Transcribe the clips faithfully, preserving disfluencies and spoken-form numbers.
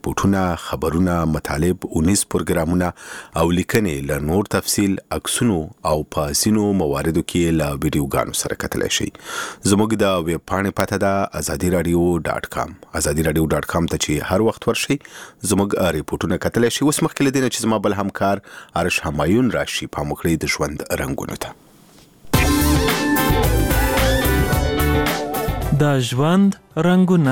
ریپورتونه، خبرونه، مطالب، اونیز پروګرامونه او لیکنې له نور تفصیل، عکسونو او په ځینو مواردو کې له ویډیوګانو سره کتلای شئ. زموږ د ویب پاڼې پته ده ازادي رادیو ډاټ کام. ازادي رادیو ډاټ کام ته چې هر وخت ورشئ زموږ ریپورتونه کتلای شئ. اوس مخکې له دې نه چې زما بل همکار ارش همایون راشي پام وکړئ د ژوند رنګونو ته. د ژوند رنګونه.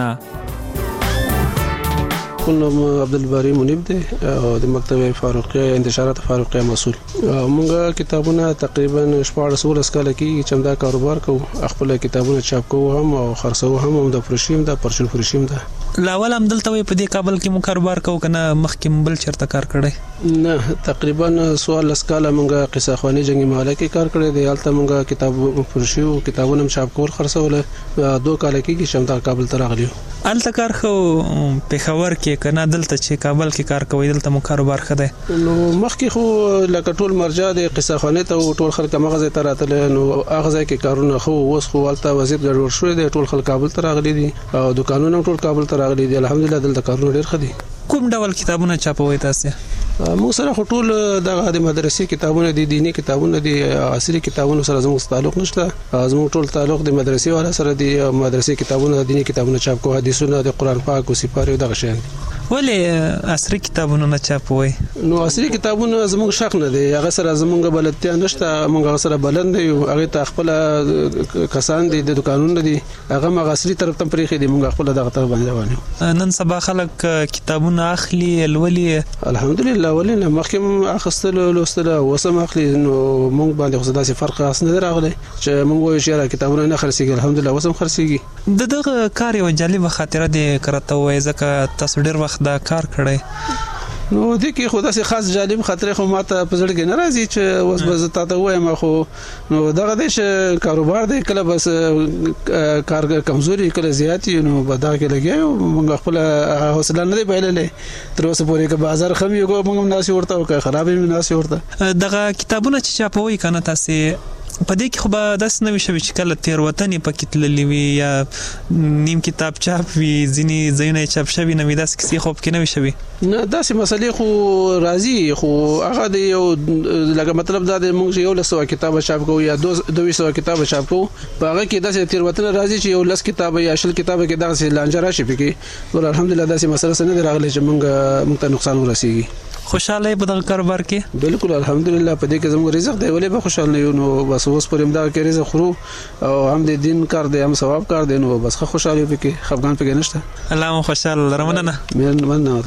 خپل نوم عبدالباری منیب دی او د مکتب فاروقیه انتشارات فاروقیه مسؤل. موږ کتابونه تقریبا شپږ سوه کال کې چې دا کاروبار کوو، خپل کتابونه چاپ کوو هم او خرڅو هم هم د پرشیم د پرشل پرشیم ده. لاول هم دلته په دې کابل کې مو کاروبار کوو کنه مخکې بل چرته کار کړی؟ نه تقریبا سوال لسکاله موږ قصه خواني جنگي محله کې کار کړی دی. حالت موږ کتاب پرشیو کتابونه چاپ کول خرڅول دوه کال کې چې دا کابل ته راغلیو. الته کار خو پېښور کې کنه دلته چې کابل کې کار کوي دلته مو کاروبار خده؟ نو مخکې خو لکه ټول مرجع د قصه خواني ته ټول خلک مغزه ته راتل، نو هغه ځای کې کارونه خو اوس خو الته وظیفه ګډوډ شوې دي، ټول خلک کابل ته راغلي دي او دکانونه ټول کابل ته راغلي دي. الحمدلله دلته کارونه ډېر ښه دي. کوم ډول کتابونه چاپوي تاسو؟ موږ سره خو ټول د مدرسې کتابونه دي، دینی کتابونه دي، عصري کتابونه سره زموږ تعلق نشته. زموږ ټول تعلق د مدرسې والا سره دي. مدرسې کتابونه دینی کتابونه چاپ کوو، حدیثونه د قران پاک او سپاره دغه شیان دي. ولې عصري کتابونه نه چاپوي؟ نو عصري کتابونه زموږ شق نه دي، هغه سره زموږ بلدتیا نشته. موږ هغه سره بلند یو، هغه ته خپل کسان دي د دکانونو دي، هغه موږ عصري طرف ته پریخي دي، موږ خپل دغه طرف باندې روان یو. نن سبا خلک کتابونه اخلي الولي؟ الحمدلله ولې مخکې اخستل لوستل وسم اخلي، نو موږ باندې خو داسې فرق خاص نه راغلی چې موږ وایو چې کتابونه نه خرڅيږي. الحمدلله وسم خرڅيږي. د دغه کار یو جالب خاطره دي کرته وای ځکه تاسو ډیر وخت دا کار کړی. نو د کې خو داسې خاص جالب خاطره خو ماته په زړه کې ناراضي چې اوس به زه تاسو وایم، خو نو دغه د کاروبار دی کله بس کار کمزوري کله زیاتی، نو به دا کې لګیو موږ خپل حوصله نه دی بایللې تر اوسه پورې که بازار خم یو موږ ناس ورته او که خرابې ناس ورته. دغه کتابونه چې چاپوي کنه تاسو په دې کې خو به داس نه وي شوي چې کله تیر وطنې پکې تللی وي یا نیم کتاب چاپ وي، ځینې ځایونه یې چاپ شوي نه وي، داسې کیسې خو پکې نه وي شوي؟ نه داسې مسلې خو راځي، خو هغه د یو لکه مطلب دا دی موږ یو لس سوه کتابه چاپ کوو یا دوه سوه کتابه چاپ کوو، په هغه کې داسې تیر وطنه راځي چې یو لس کتابه یا شل کتابه کې داسې لانجه راشي پکې. ول الحمدلله داسې مسله څه نه دی راغلی چې موږ موږ ته نقصان ورسیږي. خوشاله په دغه کاروبار کې؟ بالکل الحمدلله په دې کې زموږ رزق دی، ولې به خوشاله نه یو. نو بس اوس پرې دا کې رزق خورو او هم د دین کار دی هم ثواب کار دی، نو بس خوشاله پکې خفګان پکې نشته. الله مو خوشاله لرمنه. مننه.